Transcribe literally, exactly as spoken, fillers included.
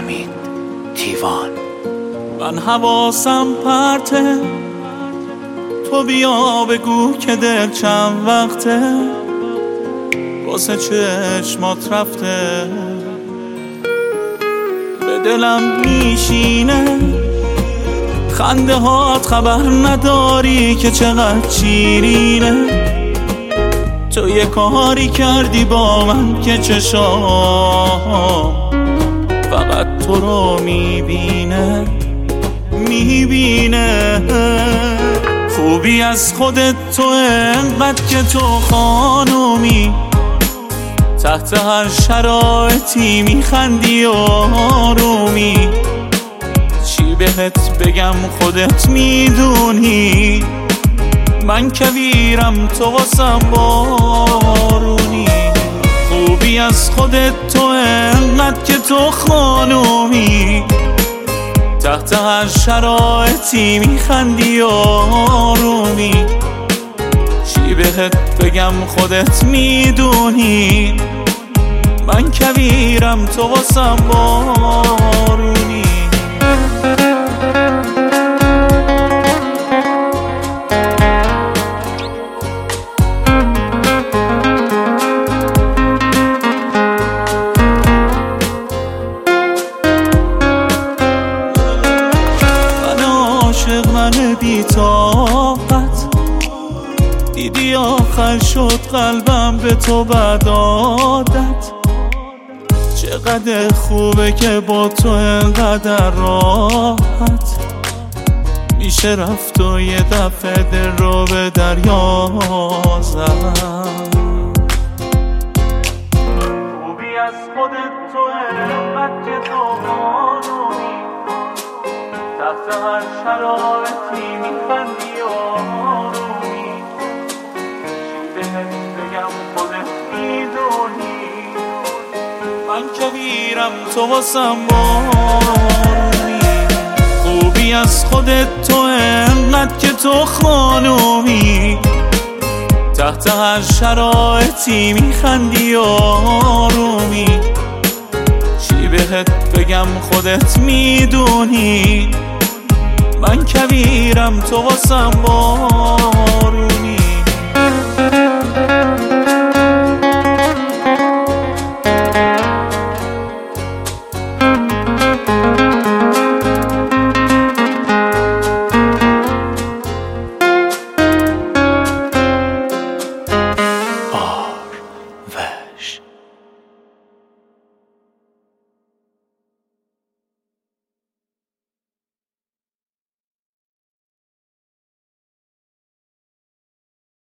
حمید تیوان. من حواسم پرته، تو بیا بگو که دل چند وقته واسه چشمات رفته. به دلم میشینه خنده هات، خبر نداری که چقدر شیرینه. تو یه کاری کردی با من که چشام فقط تو رو میبینه میبینه. خوبی از خودت تو انقدر که تو خانومی، تحت هر شرایطی میخندی و آرومی. چی بهت بگم خودت میدونی، من کویرم تو واسم بارونی. خوبی از خودت تو انقدر که تو خانومی، تحت هر شرایطی میخندی و آرومی. چی بهت بگم خودت میدونی، من کویرم تو واسم بارونی. من بی طاقت دیدی آخر شد قلبم به تو بعد عادت. چقدر خوبه که با تو انقدر راحت میشه رفت و یه دفعه دل رو به دریا زد. خوبی از خودت تو انقدر که تو خانومی، تحت هر شرایطی میخندی و آرومی. چی بهت بگم خودت میدونی، من کویرم تو واسم بارونی. خوبی از خودت تو انقدر که تو خانومی، تحت هر شرایطی میخندی و آرومی. چی بهت بگم خودت میدونی، من کویرم تو واسم بارونی.